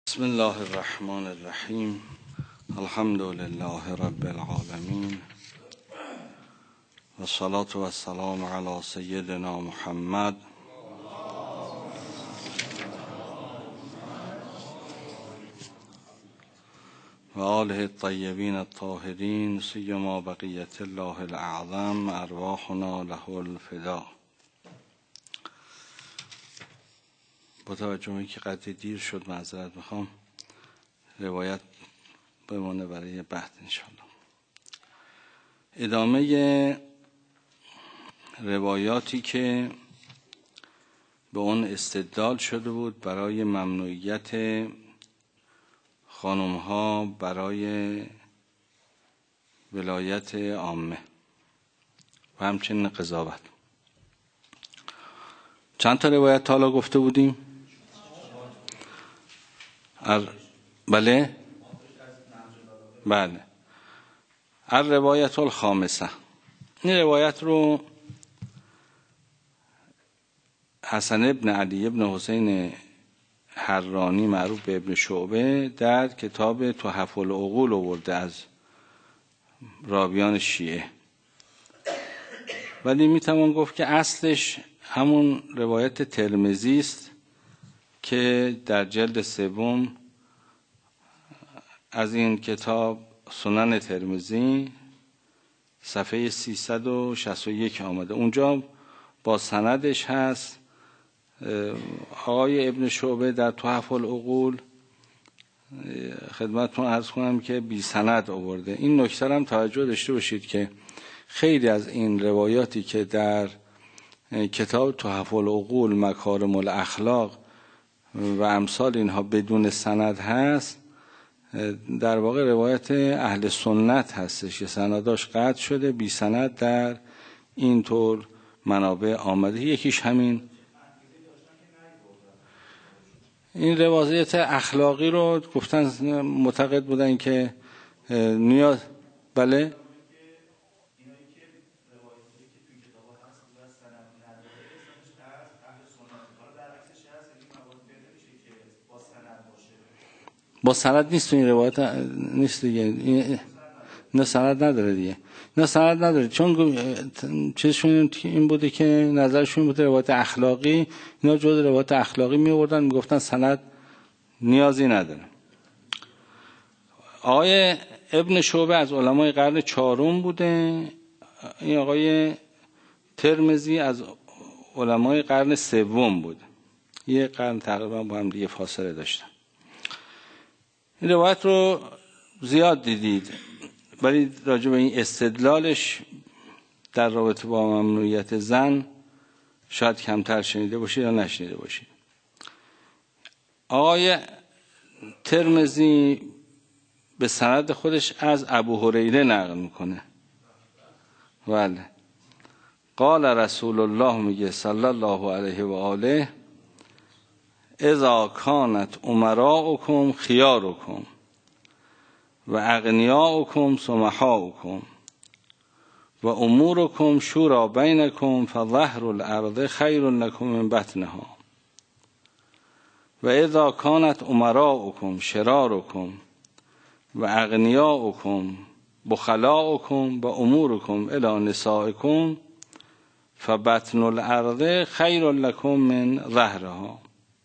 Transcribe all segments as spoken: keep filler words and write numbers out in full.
بسم الله الرحمن الرحیم. الحمد لله رب العالمین و الصلاة و السلام علی سیدنا محمد و آله الطیبین الطاهرین سیما بقیت الله الاعظم ارواحنا له الفدا. با توجه که قدری دیر شد معذرت میخوام، روایت بمونه برای بعد انشاءالله. ادامه روایاتی که به اون استدلال شده بود برای ممنوعیت خانم‌ها برای ولایت عامه و همچنین قضاوت. چند تا روایت حالا گفته بودیم؟ ار... بله بله الروایت الخامسه. این روایت رو حسن ابن علی ابن حسین حرانی معروف به ابن شعبه در کتاب تحف العقول آورده از راویان شیعه، ولی میتوان گفت که اصلش همون روایت ترمذی است که در جلد سوم از این کتاب سنن ترمذی صفحه سیصد و شصت و یک آمده. اونجا با سندش هست آقای ابن شعبه در تحف العقول، خدمتتون عرض کنم که بی سند آورده. این نکته هم توجه داشته باشید که خیلی از این روایاتی که در کتاب تحف العقول مکارم الاخلاق و امثال اینها بدون سند هست، در واقع روایت اهل سنت هستش که سنداش قطع شده، بی سند در این طور منابع آمده. یکیش همین این روایت اخلاقی رو گفتن، معتقد بودن که نیاز بله با سند نیست. این روایت نیست دیگه، نه سند نداره دیگه، نه سند نداره، چون چیزشون این بوده که نظرشون بوده روایت اخلاقی، اینا جز روایت اخلاقی می آوردن، میگفتن سند نیازی نداره. آقای ابن شعبه از علمای قرن چهارم بوده، این آقای ترمذی از علمای قرن سوم بوده، یه قرن تقریبا با هم دیگه فاصله داشتن. این روایت رو زیاد دیدید، ولی راجع به این استدلالش در رابطه با ممنوعیت زن شاید کمتر شنیده باشید یا نشنیده باشید. آقای ترمذی به سند خودش از ابو هریره نقل میکنه. بله قال رسول الله، میگه صلی الله علیه و آله، اذا کانت امراؤکم خیارکم و اغنیاؤکم سمحاؤکم و امورکم شورا بینکم فظهر الارض خیر لکم من بطنها و اذا کانت امراؤکم شرارکم و اغنیاؤکم بخلاؤکم و امورکم الی نسائکم فبطن الارض خیر لکم من ظهرها.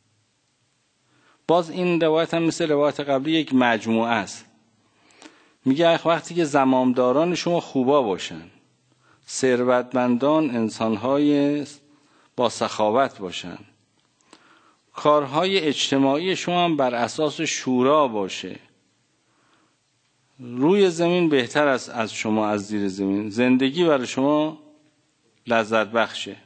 باز این روایت هم مثل روایت قبلی یک مجموعه است. میگه وقتی که زمامداران شما خوبا باشن، ثروتمندان انسانهای با سخاوت باشن، کارهای اجتماعی شما هم بر اساس شورا باشه، روی زمین بهتر است از شما از زیر زمین، زندگی برای شما لذت بخشه.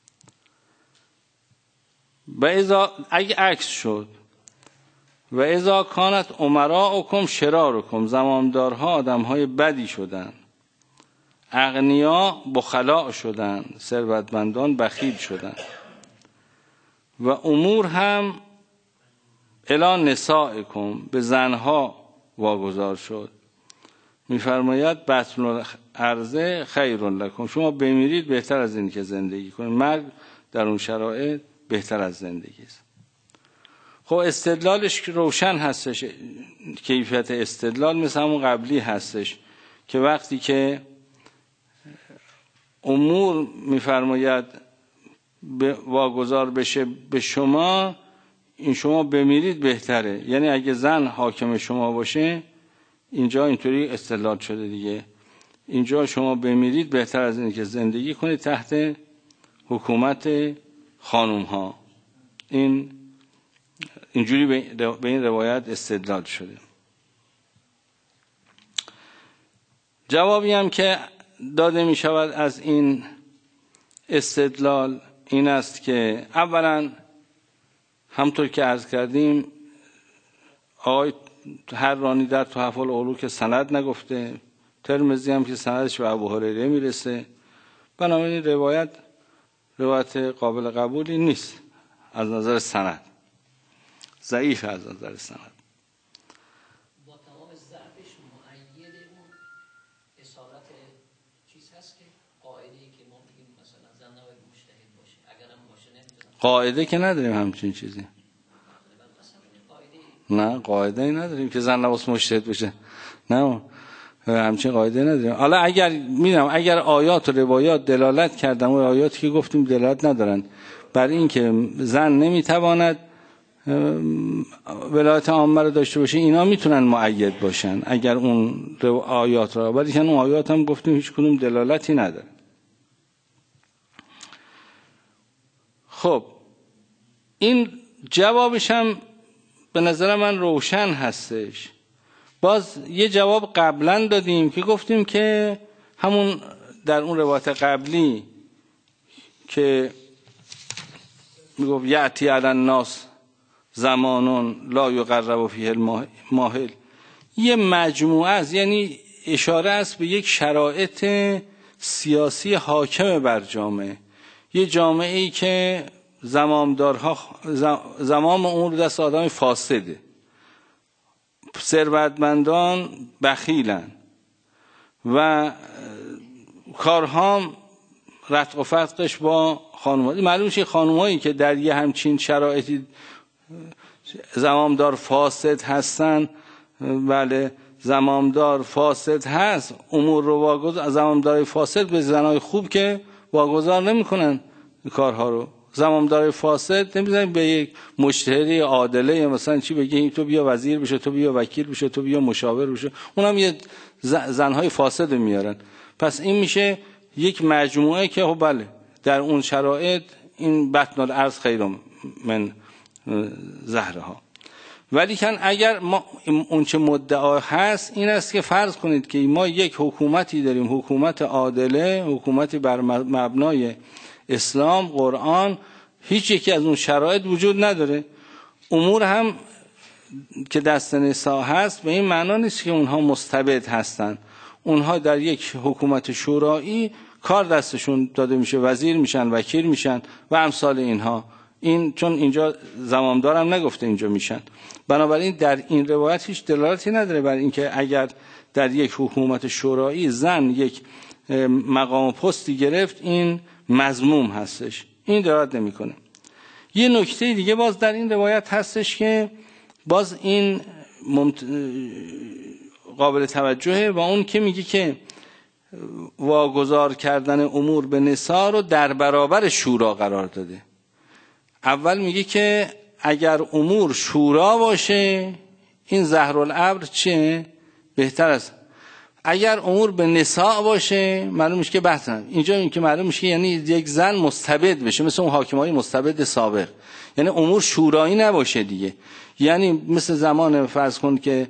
و اذا اگه عکس شد و اذا کانت امراؤکم شرارکم، زمامدارها آدمهای بدی شدن، اغنیا بخلا شدن، ثروتمندان بخیل شدن، و امور هم الی نسائکم، به زنها واگذار شد. میفرماید بطن الارض خیر لکم، شما بمیرید بهتر از این که زندگی کنید، مرگ در اون شرایط بهتر از زندگی است. خب استدلالش روشن هستش، کیفیت استدلال مثل همون قبلی هستش که وقتی که امور میفرماید واگذار بشه به شما، این شما بمیرید بهتره. یعنی اگه زن حاکم شما باشه، اینجا اینطوری استدلال شده دیگه، اینجا شما بمیرید بهتر از اینه که زندگی کنید تحت حکومت خانوم ها. این اینجوری به این روایت استدلال شده. جوابی هم که داده می شود از این استدلال این است که اولا همطور که عرض کردیم آقای حرانی در تحف العلو که سند نگفته، ترمذی هم که سندش به ابو هریره میرسه، بنابراین روایت روایت قابل قبولی نیست از نظر سند، ضعیف از نظر سند. با تمام ضعفش مؤید اون اصالت چیز هست که قاعده ای که ما میگیم مثلا زن نباید مجتهد باشه، اگر هم باشه نمیتونه. قاعده که نداریم همچین چیزی. نه قاعده ای نداریم که زن نباید مجتهد بشه. نه همچین قاعده نداریم. حالا اگر میدونم اگر آیات و روایات دلالت کردن، و آیاتی که گفتیم دلالت ندارن بر این که زن نمیتواند ولایت عامه رو داشته باشه، اینا میتونن مؤید باشن اگر اون آیات را، ولی که اون آیات هم گفتیم هیچ کدوم دلالتی نداره. خب این جوابش هم به نظر من روشن هستش. باز یه جواب قبلا دادیم که گفتیم که همون در اون روایت قبلی که میگفت یأتی علی الناس زمانون لا یقرب فیه الماهل، یه مجموعه است، یعنی اشاره است به یک شرایط سیاسی حاکم بر جامعه، یه جامعه ای که زمامدارها زمام اون دست آدم فاسده، ثروتمندان بخیلن و کارها رتق و فتقش با خانوما. معلوم میشه خانومایی که در یه همچین شرایطی زمامدار فاسد هستن، بله زمامدار فاسد هست، امور رو واگذار، زمامدار فاسد به زنای خوب که واگذار نمیکنن کارها رو. زمامدار فاسد نمیذارن به یک مجتهد عادله مثلا چی بگه تو بیا وزیر بشه، تو بیا وکیل بشه، تو بیا مشاور بشه، اونم یه زنهای فاسد میارن. پس این میشه یک مجموعه که خب بله در اون شرایط این بطن الارض خیر من زهرها. ولی کن اگر ما اون چه مدعا هست این است که فرض کنید که ما یک حکومتی داریم، حکومت عادله، حکومتی بر مبنای اسلام، قرآن، هیچ یکی از اون شرایط وجود نداره. امور هم که دست نساء هست به این معنا نیست که اونها مستبد هستن، اونها در یک حکومت شورایی کار دستشون داده میشه، وزیر میشن، وکیل میشن و امثال اینها. این چون اینجا زمامدارم نگفته اینجا میشن، بنابراین در این روایت هیچ دلالتی نداره بر اینکه اگر در یک حکومت شورایی زن یک مقام و پستی گرفت این مذموم هستش، این دلالت نمیکنه. یه نکته دیگه باز در این روایت هستش که باز این ممت... قابل توجهه و اون که میگه که واگذار کردن امور به نساء رو در برابر شورا قرار داده. اول میگه که اگر امور شورا باشه این زهرالابر چیه؟ بهتر است. اگر امور به نساء باشه معلوم میشه که بحث هم. اینجا این که معلوم میشه یعنی یک زن مستبد بشه مثل اون حاکمای مستبد سابق، یعنی امور شورایی نباشه دیگه. یعنی مثل زمان فرض کن که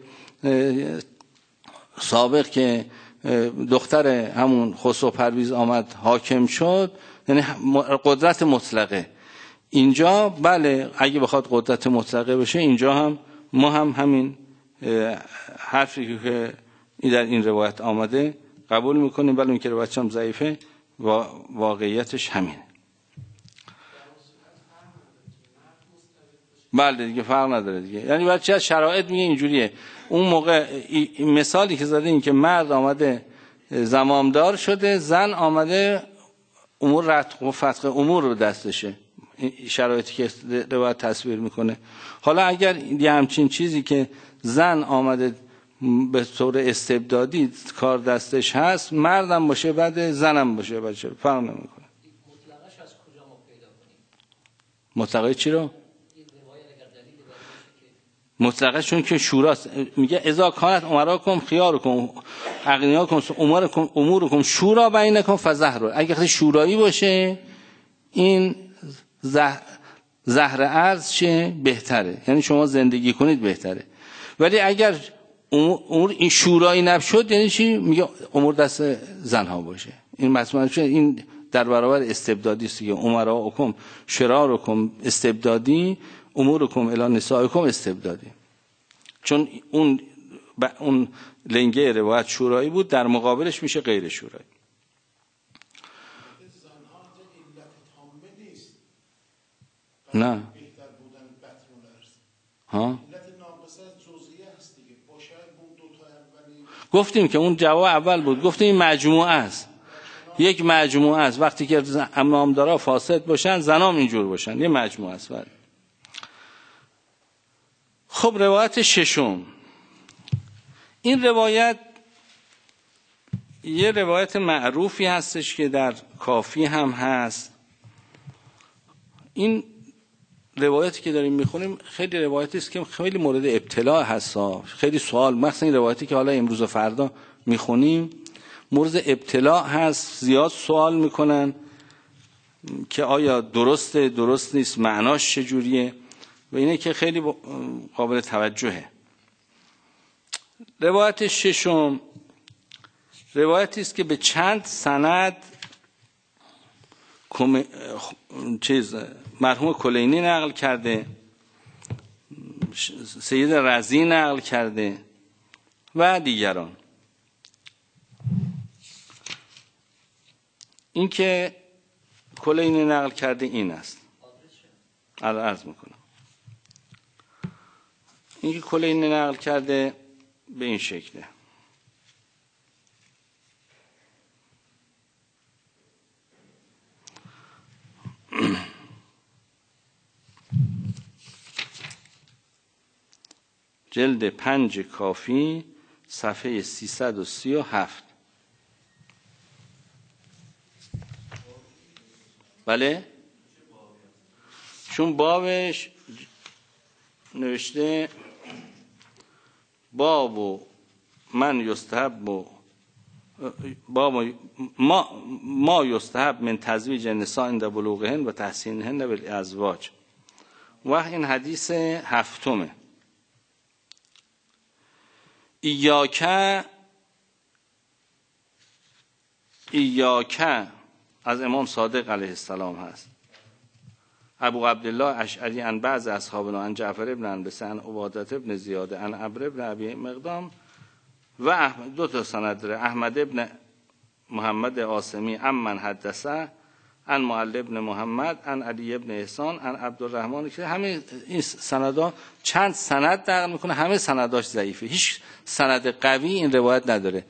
سابق که دختر همون خسرو پرویز آمد حاکم شد، یعنی قدرت مطلقه. اینجا بله اگه بخواد قدرت مطلقه بشه اینجا هم ما هم همین حرفی که در این روایت آمده قبول میکنیم، ولی اینکه روایتش هم ضعیفه و واقعیتش همینه. بله دیگه فرق نداره دیگه. یعنی بچه از شرایط میگه اینجوریه. اون موقع مثالی که زده این که مرد آمده زمامدار شده، زن آمده امور رتق و فتق امور رو دستشه، شرایطی که روایت تصویر میکنه. حالا اگر یه همچین چیزی که زن آمده به طور استبدادی کار دستش هست، مردم باشه بعد زنم باشه بعد چه فرق نمیکنه. مطلقش از کجا ما پیدا کنیم؟ مطلقه چی رو؟ مطلقه چون که شوراست، میگه اذا کانت امراکم خیارکم اغنیاکم امورکم امورکم شورا بینکم فزهر. اگه شورایی باشه این زهر ارض چه بهتره، یعنی شما زندگی کنید بهتره. ولی اگر امور این شورایی نشد یعنی چی؟ میگه امور دست زنها باشه. این مسئله چه؟ این در برابر استبدادی است که امراکم شرارکم استبدادی، امورکم الی نسائکم استبدادی. چون اون ب... اون لنگه روایت شورایی بود، در مقابلش میشه غیر شورایی. نه ها گفتیم که اون جواب اول بود، گفتیم این مجموعه است، یک مجموعه است. وقتی که نامدارا فاسد باشن زنام اینجور باشن، یه مجموعه است. ولی خب روایت ششم، این روایت یه روایت معروفی هستش که در کافی هم هست. این روایتی که داریم میخونیم خیلی روایتی است که خیلی مورد ابتلا هست، خیلی سوال، مثلا این روایتی که حالا امروز و فردا میخونیم مورد ابتلا هست، زیاد سوال میکنن که آیا درسته درست نیست، معناش چجوریه، و اینه که خیلی قابل توجهه. روایت ششم روایتی است که به چند سند کم... چیز مرحوم کلینی نقل کرده، سید رضی نقل کرده و دیگران. این که کلینی نقل کرده این است، الان عرض میکنم. این که کلینی نقل کرده به این شکله: جلد پنج کافی صفحه سیصد و سی و هفت. بله چون بابش نوشته باب و من یستحب و باب ما ما یستحب من تزویج النساء عند بلوغهن و تحسینهن بالازواج، و این حدیث هفتمه. ایاکه ایاکه از امام صادق علیه السلام هست. ابو عبدالله اشعری عن بعض اصحابنا عن جعفر ابن انبسه عن عبادة ابن زیاده عن عمرو ابن ابی مقدام و احمد، دو تا سند داره، احمد ابن محمد عاصمی عمن حدثه عن معل ابن محمد عن علی ابن احسان عن عبدالرحمن، که همه این سندا چند سند نقل میکنه، همه سنداش ضعیفه، هیچ سند قوی این روایت نداره.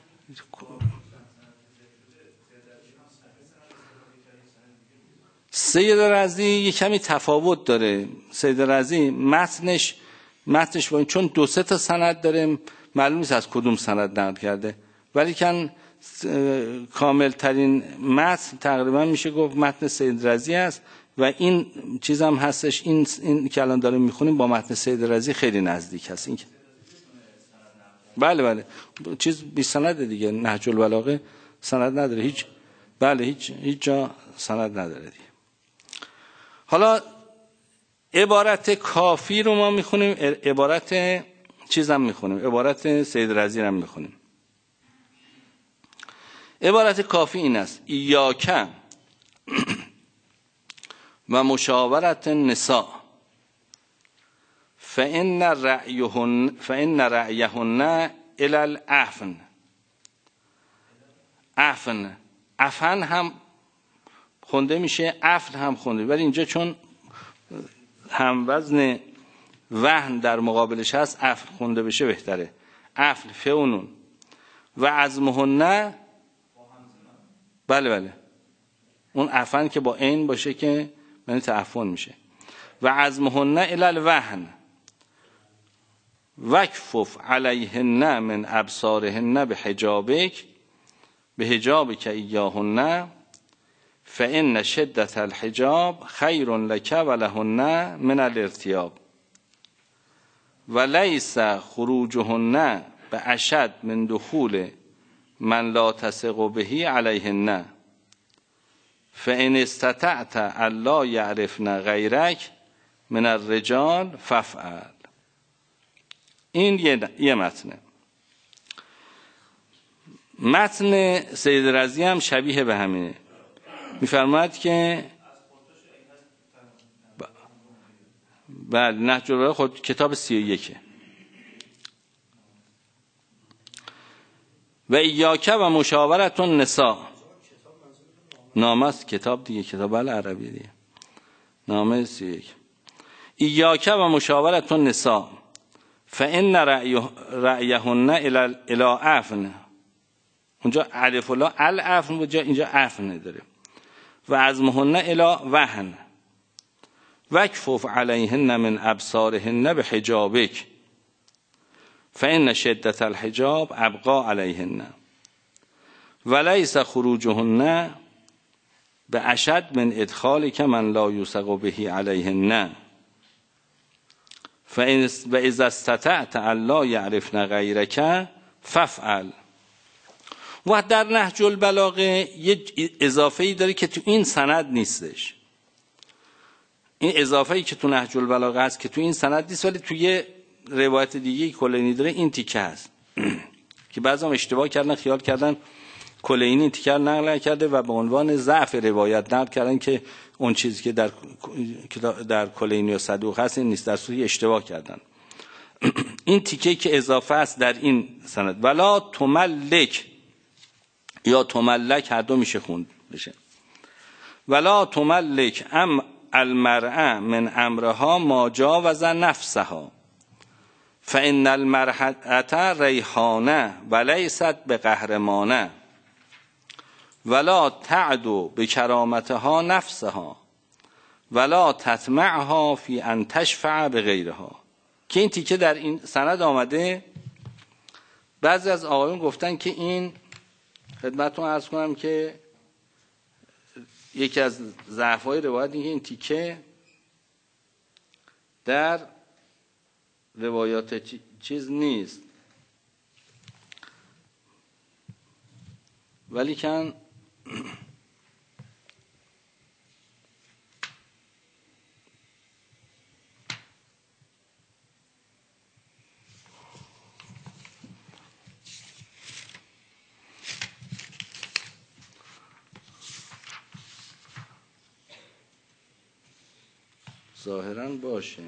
سید رضی یک کمی تفاوت داره. سید رضی متنش متنش با این چون دو سه تا سند داره معلوم نیست از کدوم سند نقل کرده، ولی کن کامل ترین متن تقریبا میشه گفت متن سید رضی است و این چیز هم هستش، این این که الان داریم میخونیم با متن سید رضی خیلی نزدیک هست. این بله بله چیز بی سند دیگه، نهج البلاغه سند نداره هیچ، بله هیچ هیچ جا سند نداره دیگه. حالا عبارت کافی رو ما میخونیم، عبارت چیزم میخونیم، عبارت سید رضی هم میخونیم. عبارت کافی این است: ایاکه و مشاورت النساء فإن رأیهن فإن رأیهن الی العفن. عفن عفن هم خونده میشه، عفن هم خونده، ولی اینجا چون هم وزن وهن در مقابلش هست عفن خونده بشه بهتره. عفن فونون و عزمهن، بله بله اون عفن که با عین باشه که یعنی تعفن میشه. و عزمهن الی الوهن وکفف علیهن من ابصارهن به حجابک به حجابک ایاهن فان شدت الحجاب خیر لک ولهن من الارتیاب ولیس خروجهن به اشد من دخول من لا تثق به علیهن فان استطعت الا یعرفن غیرک من الرجال فافعل. این یه, یه متنه. متن سید رضی هم شبیه به همینه. میفرماید که بله نهج البلاغه خود کتاب سی و یکه. و ایاک و مشاورت النساء نامه است کتاب دیگه، کتاب عربی دیگه، نامه سی و یک. ایاک و مشاورت النساء فان رأیهن الی عفن، اونجا الف لا العفن بود، اینجا عفن داره. و عزمهن الی وهن وکفف علیهن من ابصارهن به حجابک فان شدت الحجاب ابقا علیهن ولیس خروجهن به اشد من ادخالک من لا یوثق به علیهن فان و اذا استطعت الا یعرفن غیرک فافعل. و در نهج البلاغه یه اضافه‌ای داره که تو این سند نیستش. این اضافه‌ای که تو نهج البلاغه هست که تو این سند نیست، ولی تو یه روایت دیگه کلینی داره این تیکه هست که بعضی اشتباه کردن، خیال کردن کلینی این تیکه نقل کرده و به عنوان ضعف روایت نقل کردن که اون چیزی که در در کلینی و صدوق هست این نیست، در صورتی اشتباه کردن. این تیکه که اضافه است در این سند ولا تملک یا تملک هر دو میشه خوند بشه. ولا تملک ام المرأة من امرها ما جاوز نفسها فان المرأة ریحانه ولیست بقهرمانه ولا تعدو بکرامتها نفسها ولا تطمعها فی ان تشفع بغیرها. که این تیکه در این سند آمده. بعضی از آقایون گفتن که این، خدمتتون عرض کنم که یکی از ضعف‌های روایت این که این تیکه در روایات چیز نیست، ولی کن ظاهراً باشه.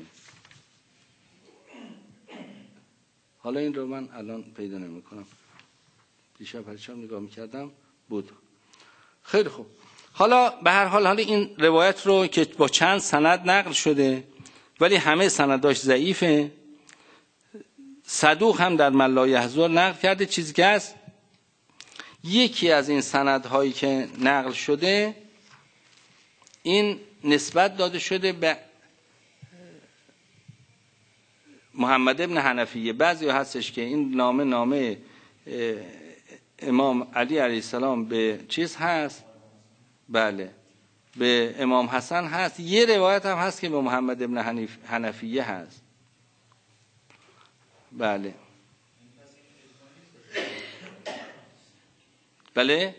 حالا این رو من الان پیدا نمی کنم، دیشب پریشب نگاه میکردم بود. خیلی خوب. حالا به هر حال حالا این روایت رو که با چند سند نقل شده ولی همه سنداش ضعیفه. صدوق هم در من لا یحضر نقل کرده. چیزی که هست یکی از این سندهایی که نقل شده این نسبت داده شده به محمد ابن حنفیه. بعضی هستش که این نامه نامه امام علی علیه السلام به چیز هست، بله به امام حسن هست. یه روایت هم هست که به محمد ابن حنفیه هست، بله بله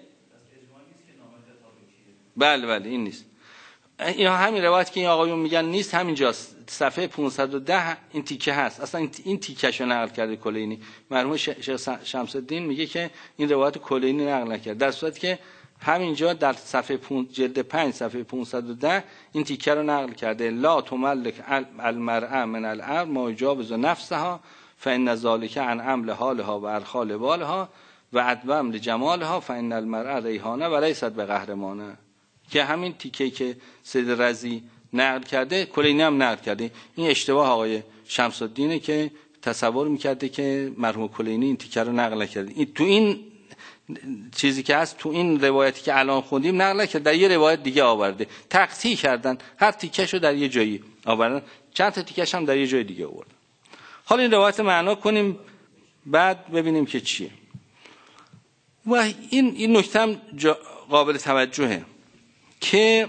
بله بله این نیست. این همین روایت که این آقایون میگن نیست همینجاست، صفحه پانصد و ده این تیکه هست. اصلا این تیکهشو نقل کرده کلینی. مرحوم شیخ شمس الدین میگه که این روایت کلینی نقل نکرد، در صورتی که همینجا در صفحه جلد پنج صفحه پانصد و ده این تیکه رو نقل کرده. لا تملک المرأة من الامر ما یجاوز نفسها فان ذلک عن عمل حالها و ارخال بالها و ادوم لجمالها فان المرأة ریحانه و لیست بقهرمانه. که همین تیکه که سید رضی نقل کرده کلینی هم نقل کرده. این اشتباه آقای شمس الدینه که تصور میکرده که مرحوم کلینی این تیکه رو نقل کرده. این تو این چیزی که هست تو این روایتی که الان خوندیم نقل کرد، در یه روایت دیگه آورده، تقطیع کردن، هر تیکش رو در یه جایی آوردن، چند تا تیکش هم در یه جای دیگه آوردن. حالا این روایت معنا کنیم بعد ببینیم که چیه. و این این نکته هم قابل توجهه که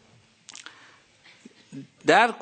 در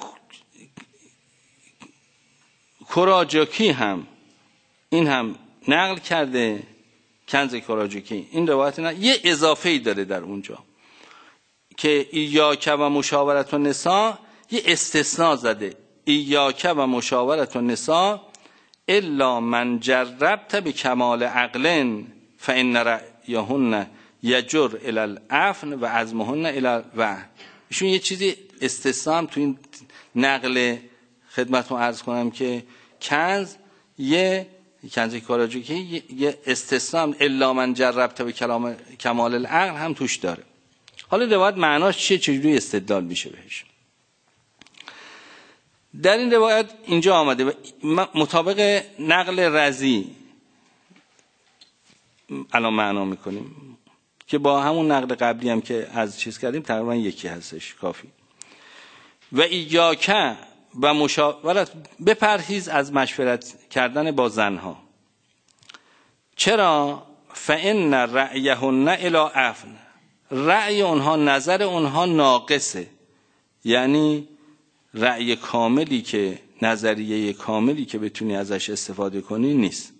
کراجاکی هم این هم نقل کرده، کنز کراجاکی این روایت نه یه اضافه‌ای داره در اونجا که ایاک و مشاورت النساء یه استثناء زده، ایاک و مشاورت النساء الا من جربت بکمال عقل فان رأیهن یجر الی العفن و عزمهن الی الوعن. ایشون یه چیزی استثناء تو این نقل خدمتتون عرض کنم که کنز یه کنز کراجاکی یه استثناء الا من جربت به کلام کمال العقل هم توش داره. حالا روایت معناش چیه، چجوری استدلال میشه بهش؟ در این روایت اینجا آمده مطابق نقل رضی الان معنا میکنیم که با همون نقل قبلی هم که از چیز کردیم تقریبا یکی هستش، کافی. و ایاک و مشاورت، بپرهیز از مشورت کردن با زنها. چرا؟ فان رأیهن الی عفن، رأی اونها، نظر اونها ناقصه، یعنی رأی کاملی که نظریه کاملی که بتونی ازش استفاده کنی نیست.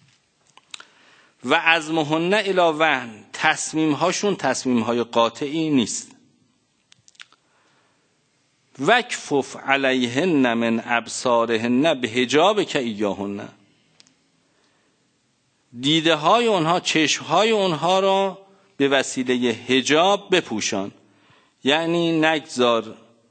و عزمهن الی وهن، تصمیم هاشون تصمیم های قاطعی نیست. وکفف علیهن من ابصارهن به حجاب که ایاهن، دیده های اونها، چشم های اونها را به وسیله حجاب بپوشان، یعنی نگذار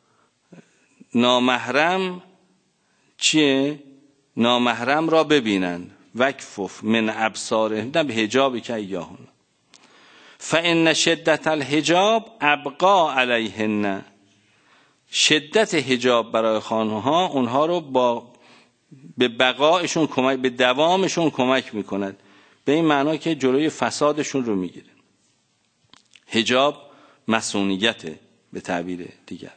نامحرم چیه؟ نامحرم را ببینند. وکفف من ابصارهن به حجاب که ایاهن فان شدت الحجاب ابقا علیهن، شدت حجاب برای خانم‌ها اونها رو با به بقایشون کمک، به دوامشون کمک میکند، به این معنا که جلوی فسادشون رو میگیره. حجاب مسئولیته به تعبیر دیگر.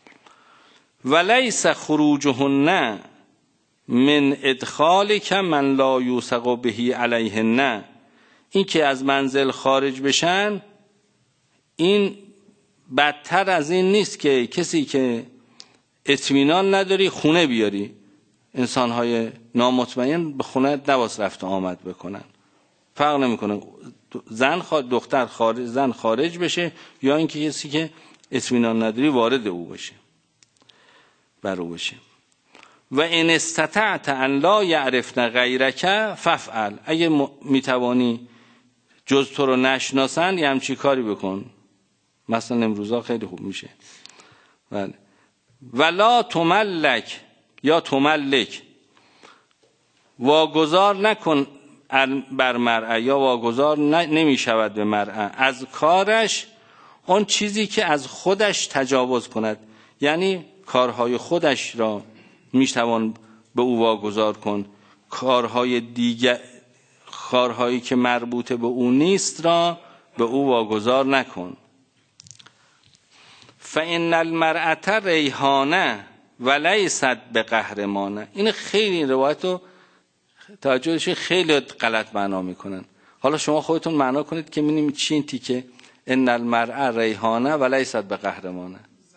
ولیس خروجهن من ادخال که من لا یوثق بهی علیهن، این که از منزل خارج بشن این بدتر از این نیست که کسی که اطمینان نداری خونه بیاری. انسان‌های نامطمئن به خونه نواس رفت آمد بکنن، فرق نمیکنه زن خارج، دختر خارج، زن خارج بشه یا اینکه کسی که اطمینان نداری وارد او بشه، بر او بشه. و ان استطعت ان لا یعرفن غیرک فافعل، اگه میتوانی جز تو رو نشناسن یه همچی کاری بکن. مثلا امروزا خیلی خوب میشه. بله. ولا تملک یا تملک، واگذار نکن بر مرأة، یا واگذار نمی شود به مرأة از کارش اون چیزی که از خودش تجاوز کند، یعنی کارهای خودش را میتوان به او واگذار کن، کارهای دیگر، کارهایی که مربوط به او نیست را به او واگذار نکن. فان المرأة ریحانه ولیست بقهرمانه. این خیلی این روایت رو توجهش خیلی غلط معنا میکنن. حالا شما خودتون معنا کنید که ببینیم چی این تیکه ان المرأة ریحانه ولیست بقهرمانه.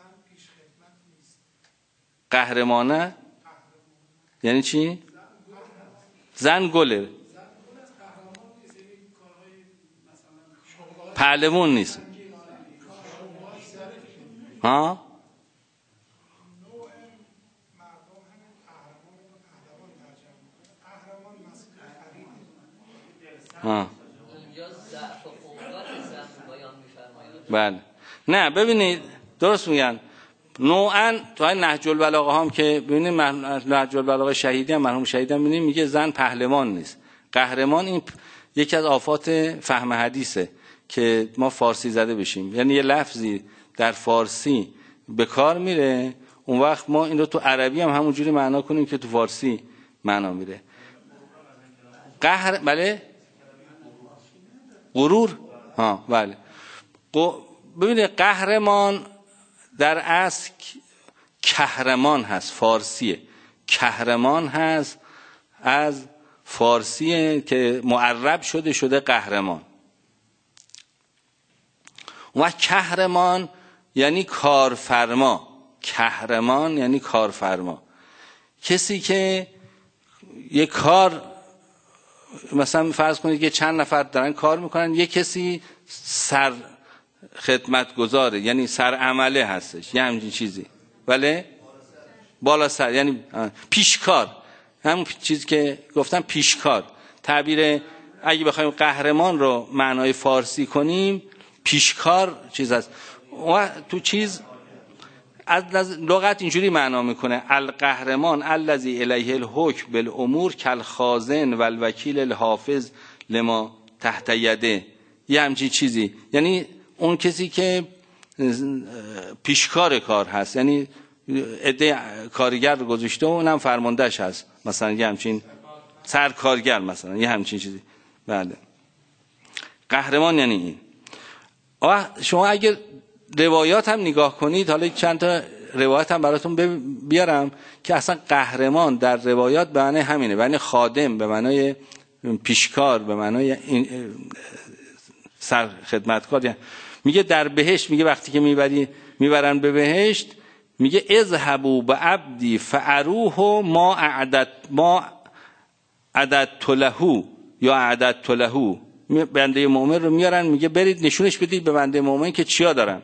قهرمانه یعنی چی؟ زن گله، پهلوان نیست. ها؟ ها. بله. نه ببینید درست میگن. نوعاً تو این نهج البلاغه هم که ببینید نهج البلاغه شهیدی هم مرحوم شهیدی هم ببینید میگه زن پهلوان نیست. قهرمان این یکی از آفات فهم حدیثه که ما فارسی زده بشیم، یعنی یه لفظی در فارسی به کار میره اون وقت ما این رو تو عربی هم همونجوری معنا کنیم که تو فارسی معنا میره. قهر بله غرور. ها بله. ببینید قهرمان در اصل کهرمان هست، فارسیه. کهرمان هست از فارسیه که معرب شده شده قهرمان. و کهرمان یعنی کارفرما. کهرمان یعنی کارفرما، کسی که یک کار، مثلا فرض کنید که چند نفر دارن کار میکنن، یک کسی سر خدمتگزاره یعنی سر عمله هستش، یه همچین چیزی. بله بالا سر یعنی پیشکار، همون چیزی که گفتم پیشکار. تعبیر اگه بخوایم قهرمان رو معنای فارسی کنیم پیشکار چیز هست. و تو چیز از لغت اینجوری معنا میکنه القهرمان الذی الیه الحکم بالامور کالخازن والوکیل الحافظ لما تحت یده، یه همچین چیزی. یعنی اون کسی که پیشکار کار هست، یعنی عده کارگر رو گذاشته و اونم فرماندهش هست، مثلا یه همچین سرکارگر، مثلا یه همچین چیزی. بله قهرمان یعنی این. و شما اگر روایات هم نگاه کنید، حالا چند تا روایات هم براتون بیارم که اصلا قهرمان در روایات به معنی همینه، به معنی خادم، به معنی پیشکار، به معنی این سر خدمتکار. یعنی میگه در بهشت، میگه وقتی که میبری میبرن به بهشت، میگه اذهبوا بعبدی فاروه ما اعدت ما عددت له یا اعددت له. بنده مؤمن رو میارن، میگه برید نشونش بدید به بنده مؤمن که چیا دارن.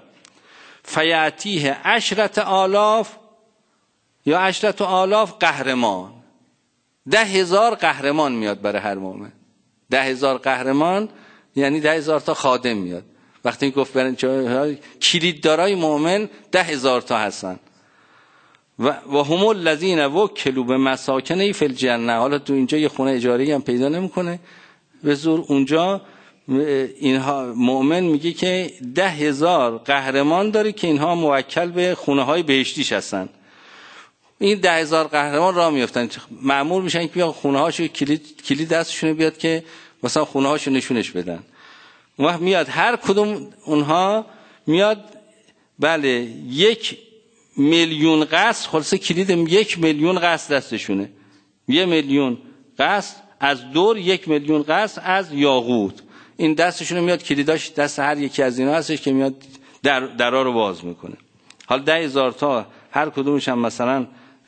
فیاتیه عشرت آلاف یا عشرت آلاف قهرمان، ده هزار قهرمان میاد برای هر مؤمن. ده هزار قهرمان یعنی ده هزار تا خادم میاد. وقتی گفت برن کلیددارای مؤمن ده هزار تا هستن. و و هم الذین وکلوا بمساکن فی الجنه. حالا تو اینجا یه خونه اجاری هم پیدا نمیکنه به زور. اونجا اینها مؤمن میگه که ده هزار قهرمان داره که اینها موکل به خونه های بهشتیش هستن. این ده هزار قهرمان راه میافتن، مأمور میشن که بیا خونه هاشو کلید کلید دستشون بیاد که مثلا خونه هاشو نشونش بدن. و میاد هر کدوم اونها میاد، بله یک میلیون قصد، خلاصه کلید یک میلیون قصد دستشونه. یک میلیون قصد از دور، یک میلیون قصد از یاقوت. این دستشون میاد، کلیداش دست هر یکی از اینا هستش که میاد در درا رو باز میکنه. حالا ده هزار تا هر کدومش هم مثلا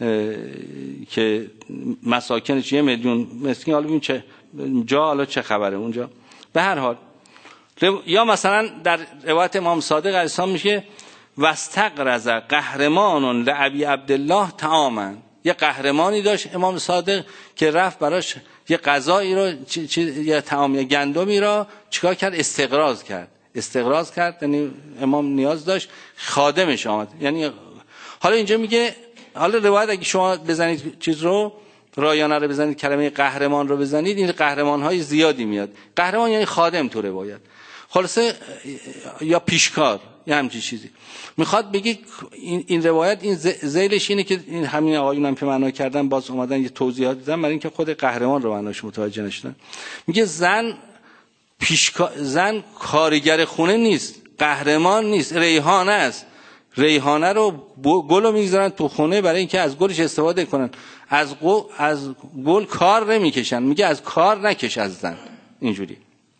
که مساکنش یه میلیون مسکین، حالا ببین چه جا، حالا چه خبره اونجا. به هر حال یا مثلا در روایت امام صادق علیه السلام میشه واستقرض قهرمان لابی عبدالله طعاما. یه قهرمانی داشت امام صادق که رفت براش یه غذایی رو چی چی یا طعام یا گندمی رو چیکار کرد؟ استقراض کرد. استقراض کرد یعنی امام نیاز داشت، خادمش آمد. یعنی حالا اینجا میگه، حالا روایت اگه شما بزنید چیز رو رایانه رو بزنید، کلمه قهرمان رو بزنید، این قهرمان های زیادی میاد. قهرمان یعنی خادم تو روایت، خلاصه یا پیشکار یا همچین چیزی. میخواد بگی این, این روایت این ذیلش اینه که این همین آقایون هم که معنا کردن باز اومدن یه توضیحات دادن برای اینکه خود قهرمان رو معناش متوجه نشدن. میگه زن پیشکار، زن کارگر خونه نیست، قهرمان نیست، ریحانه است. ریحانه رو گل رو میگذارن تو خونه برای اینکه از گلش استفاده کنن. از گل از گل کار نمیکشن. میگه از کار نکش از زن. اینجوری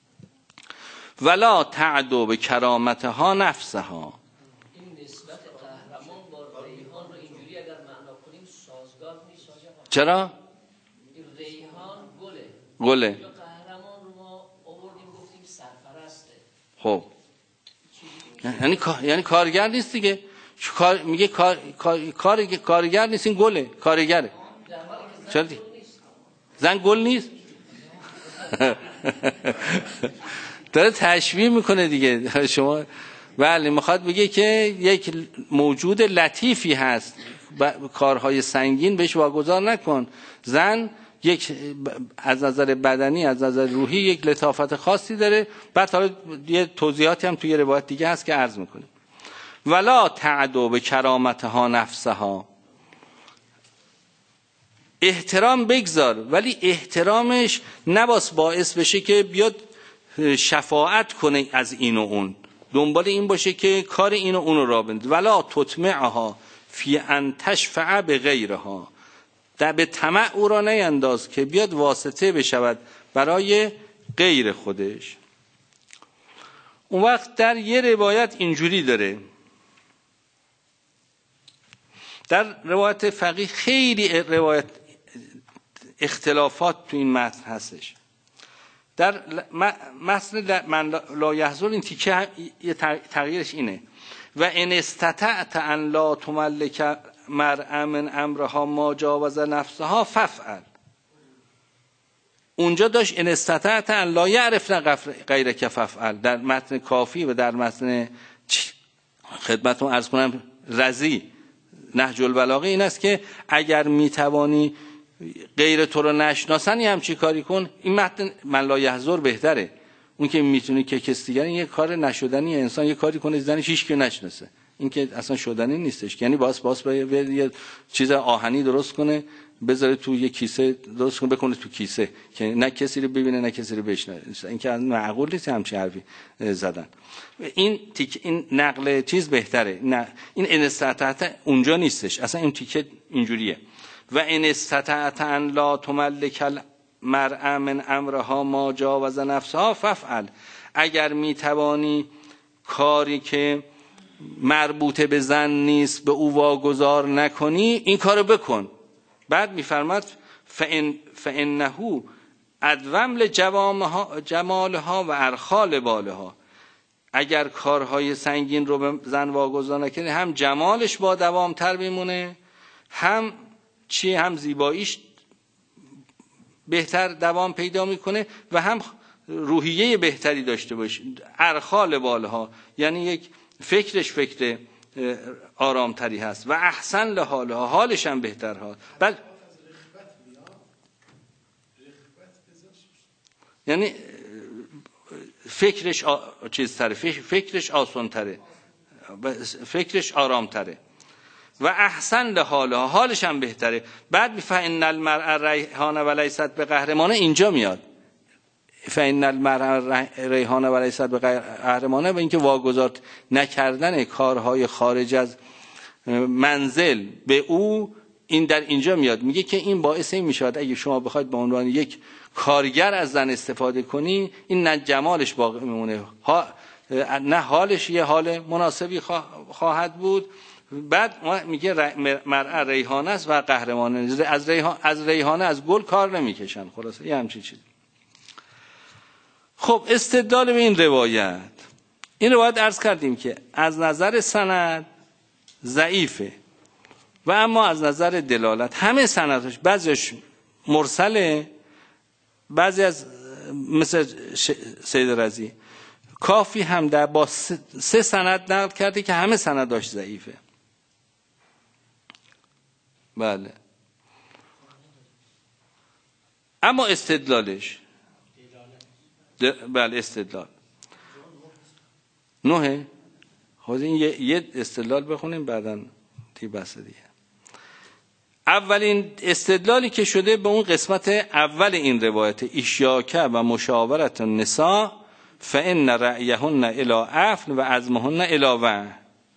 ولا تعدو به کرامتها نفسها. این نسبت قهرمان با ریحان رو اینجوری اگر معنا کنیم سازگار نیست. چرا؟ این ریحان گله. گله. یا قهرمان رو ما آوردیم گفتیم سرپرسته. خب یعنی یعنی کارگر نیست دیگه. کار میگه کار کار کارگر نیست، این گله، کارگره. چرا دی؟ زن گل نیست؟ داره تشبیه میکنه دیگه. شما بله میخواد بگه که یک موجود لطیفی هست، کارهای سنگین بهش واگذار نکن. زن یک از نظر بدنی، از نظر روحی یک لطافت خاصی داره. بعد حالا یه توضیحاتی هم توی روایت دیگه هست که عرض میکنه. ولا تعدو به کرامتها نفسها. احترام بگذار، ولی احترامش نباس باعث بشه که بیاد شفاعت کنه از این و اون، دنبال این باشه که کار این و اون رو را بندازه. ولا تطمعها فی ان تشفع بغیرها، در به طمع او را نینداز که بیاد واسطه بشود برای غیر خودش. اون وقت در یه روایت اینجوری داره، در روایت فقیه خیلی روایت اختلافات تو این متن هستش. در متن من لا یحزن این تیکه یه تغییرش اینه و ان استطعت ان لا تملک مرء من امرها ما جاوز نفسها فافعل. اونجا داشت ان استطعت ان لا یعرفن غیرک فافعل. در متن کافی و در متن خدمتتون عرض کنم رضی نهج البلاغه این است که اگر میتوانی غیر تو رو نشناسن یه همچی کاری کن. این متن من لا یحضر بهتره. اون که میتونی که کس دیگر یه کار نشدنی انسان یه کاری کنه زنش هیچ کی نشناسه، این که اصلا شدنی نیستش. یعنی باس باس به یه چیز آهنی درست کنه بذاره تو یه کیسه درست کنه بکنه تو کیسه که نه کسی رو ببینه نه کسی رو بشناسه. این که معقول نیست همچین حرفی زدن. این تیک این نقل چیز بهتره. نه این ان استطاعت اونجا نیستش، اصلا این تیکه اینجوریه و ان استطاعت ان لا تملک المرء من امرها ما جاوز نفسها فافعل. اگر میتوانی کاری که مربوط به زن نیست به او واگذار نکنی این کارو بکن. بعد میفرماد فان فانه ادوم لجوامها جمالها و ارخال بالها. اگر کارهای سنگین رو به زن واگذار نکنی هم جمالش با دوام تر میمونه، هم چی هم زیباییش بهتر دوام پیدا میکنه و هم روحیه بهتری داشته باشه. ارخال بالها یعنی یک فکرش فکر آرامتری هست و احسن لحالها حالش هم بهتر ها. بعد یعنی فکرش آ... چیز تره، فکرش آسان تره، فکرش آرام تره و احسن لحالها حالش هم بهتره. بعد فإن المرء ریحان و لیست بقهرمانه اینجا میاد. فإن المرء ریحان و لیست بقهرمانه و اینکه واگذار نکردن کارهای خارج از منزل به او این در اینجا میاد. میگه که این باعث این میشود اگه شما بخواید به عنوان یک کارگر از زن استفاده کنی این نه جمالش باقی میمونه نه حالش یه حال مناسبی خواهد بود. بعد میگه مرء ریحانه است و قهرمانه. از ریحانه از ریحانه از گل کار نمیکشن. خلاصه یه همچین چیزی. خب استدلال به این روایت، این روایت عرض کردیم که از نظر سند ضعیفه و اما از نظر دلالت همه سندش بعضیش مرسله، بعضی از مثل سید رضی کافی هم در با سه سند نقل کرده که همه سنداش ضعیفه. بله اما استدلالش بله استدلال نوه. خب این یه استدلال بخونیم بعداً تی بحث دیگه. اولین استدلالی که شده به اون قسمت اول این روایت اشیاکه و مشاورت النساء فإن رأیهن الی عفن و عزمهن الی وعن.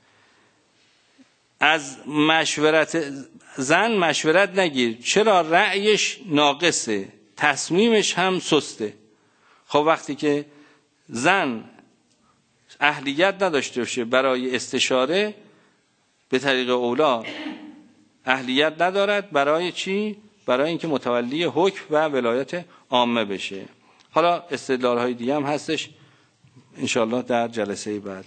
از مشورت زن مشورت نگیر، چرا رأیش ناقصه تصمیمش هم سسته. خب وقتی که زن اهلیت نداشته باشه برای استشاره به طریق اولا اهلیت ندارد برای چی؟ برای اینکه متولی حکم و ولایت عامه بشه. حالا استدلال های دیگه هم هستش انشالله در جلسه بعد.